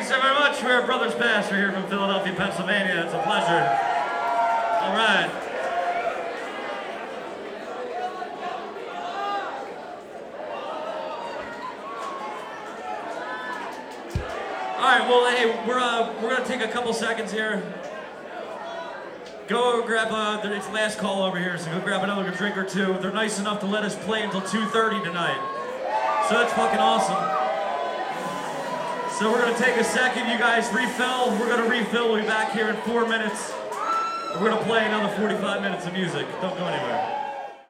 you so very much. We're Brothers Pass. We're here from Philadelphia, Pennsylvania. It's a pleasure. All right. All right, well, hey, we're gonna take a couple seconds here. Go grab it's last call over here, so go grab another drink or two. They're nice enough to let us play until 2:30 tonight. So that's fucking awesome. So we're gonna take a second, you guys refill. We're gonna refill, we'll be back here in 4 minutes. We're gonna play another 45 minutes of music. Don't go anywhere.